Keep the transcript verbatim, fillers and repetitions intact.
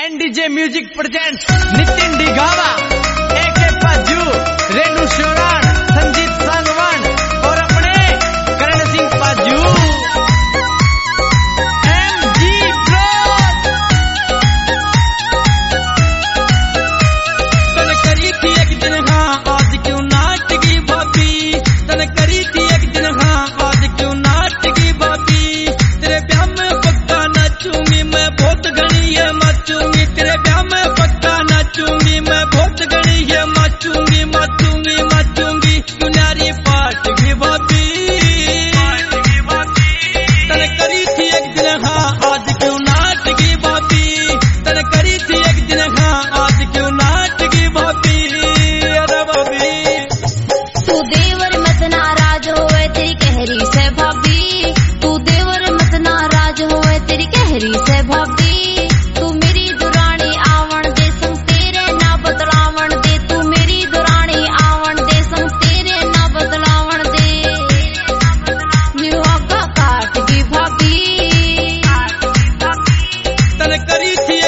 NDJ music presents Nitin Digawa, AK Paju, Renu Shoran, Sanjeet Sangwan और अपने करण सिंह पाजू। एमजी ब्रोड तन करी थी एक दिन हाँ आज क्यों नाटकी भाभी, तन करी थी एक दिन हाँ आज क्यों नाटकी भाभी। तेरे ब्याह में पक्का नाचूंगी मैं बहुत घनी है माचूंगी, तेरे ब्याह में पक्का नाचूंगी मैं बहुत घनी है माचूंगी माचूंगी माचूंगी। दुनियारी पाट की भाभी तन करी थी एक दिन हाँ आज क्यों नाटकी भाभी, तन करी थी एक दिन हाँ आज क्यों नाटकी भाभी। अरे भाभी तू देवर मत नाराज होए तेरी कहरी से भाभी, तू देवर मत नाराज होए तेरी कहरी से भाभी। तू मेरी दुरानी आवण दे संग तेरे ना बदलावण दे, तू मेरी दुरानी आवण दे संग तेरे ना बदलावण दे। निवाका काट दी भाभी तन करी थी